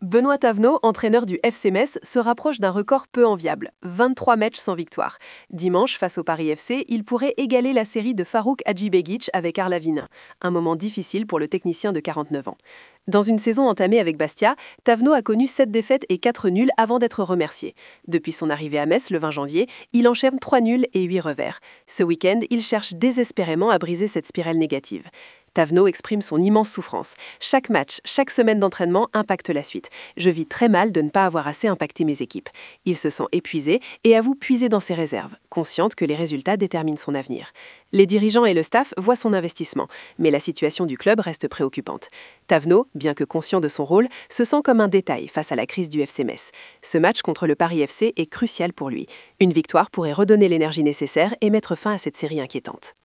Benoît Thavenot, entraîneur du FC Metz, se rapproche d'un record peu enviable, 23 matchs sans victoire. Dimanche, face au Paris FC, il pourrait égaler la série de Farouk Hadjibegic avec Arlavin. Un moment difficile pour le technicien de 49 ans. Dans une saison entamée avec Bastia, Thavenot a connu 7 défaites et 4 nuls avant d'être remercié. Depuis son arrivée à Metz le 20 janvier, il enchaîne 3 nuls et 8 revers. Ce week-end, il cherche désespérément à briser cette spirale négative. Thavenot exprime son immense souffrance. Chaque match, chaque semaine d'entraînement impacte la suite. Je vis très mal de ne pas avoir assez impacté mes équipes. Il se sent épuisé et avoue puiser dans ses réserves, consciente que les résultats déterminent son avenir. Les dirigeants et le staff voient son investissement, mais la situation du club reste préoccupante. Thavenot, bien que conscient de son rôle, se sent comme un détail face à la crise du FC Metz. Ce match contre le Paris FC est crucial pour lui. Une victoire pourrait redonner l'énergie nécessaire et mettre fin à cette série inquiétante.